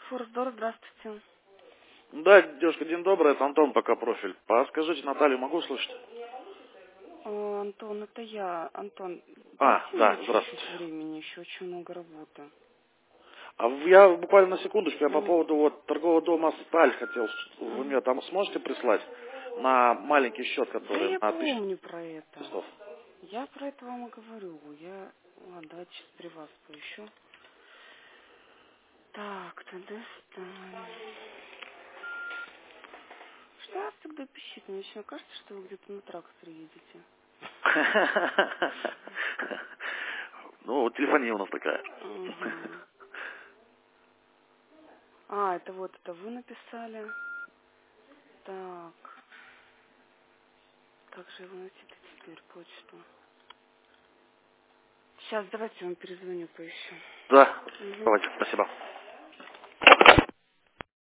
Форсдор, здравствуйте. Да, девушка, день добрый, это Антон, пока профиль. Подскажите, Наталью могу слышать? Антон, это я. Антон, А, дайте да, мне чуть-чуть здравствуйте. времени, еще очень много работы. Я буквально на секундочку, я по Мгм. поводу торгового дома «Сталь» хотел, вы Мгм. мне там сможете прислать на маленький счет, Да который я на 1000 помню про это. листов? Я про это вам и говорю. Ладно, давайте сейчас при вас поищу. Так, тогда что вас всегда пищит? Мне еще кажется, что вы где-то на тракторе едете. Ну, телефония у нас такая. Угу. Это вы написали. Так, как же его найти-то теперь, почту? Сейчас, давайте я вам перезвоню, поищу. Да, Угу. давайте, спасибо.